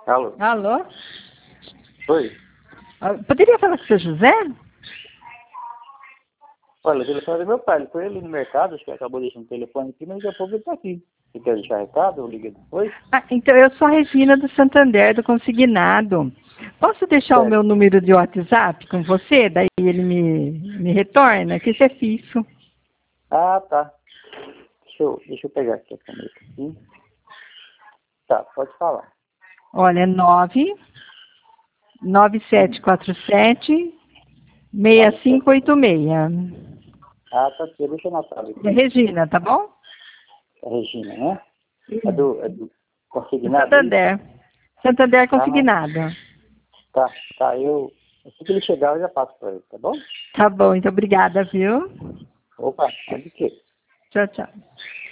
Alô? Alô? Oi? Poderia falar com o seu José? Olha, o telefone é do meu pai. Ele foi ali no mercado, acho que acabou deixando o telefone aqui, mas daqui a pouco ele tá aqui. Você quer deixar recado ou liga depois? Então, eu sou a Regina do Santander, do Consignado. Posso deixar o Certo. meu número de WhatsApp com você? Daí ele me retorna, que isso é fixo. Ah, tá. Deixa eu pegar aqui a caneta aqui. Tá, pode falar. Olha, é 9747 9, 6586. Ah, tá aqui. Deixa eu anotar aqui. É Regina, tá bom? A Regina, né? É Sim. do Do consignado, é isso? Santander. Santander Ah, não. Consignado. Tá. Assim que ele chegar, eu já passo pra ele, tá bom? Tá bom, então obrigada, viu? Opa, é de quê? Tchau, tchau.